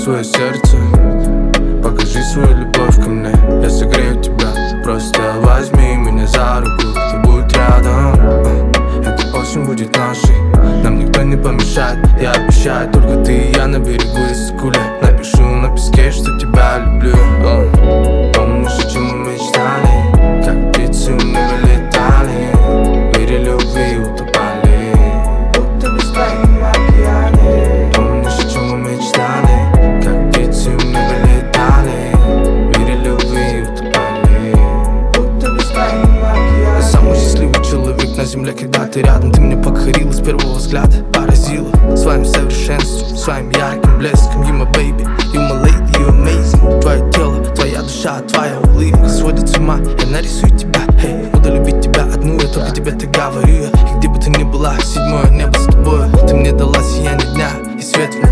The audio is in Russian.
свое сердце, покажи свою любовь ко мне. Я согрею тебя, просто возьми меня за руку и будь рядом. Эта осень будет нашей, нам никто не помешает. Я обещаю, только ты и я на берегу Иссык-Куле. Напишу на песке, что тебя люблю. Помнишь, о чем мы мечтали, как птицы в небе летали, в мире любви утопали, будто в бескрайнем океане. Помнишь, о чем мы мечтали, как птицы в небе летали, в мире любви утопали, будто в бескрайнем океане. Я самый счастливый человек на земле, когда ты рядом. Ты меня покорила с первого взгляда, поразила своим совершенством, своим ярким блеском. You my baby, you my lady, you amazing. Твое тело, твоя душа, твоя улыбка сводит с ума. Я нарисую тебя, hey, буду любить тебя одну, я только тебе так говорю. И где бы ты ни была, седьмое небо с тобой. Ты мне дала сияние дня и свет в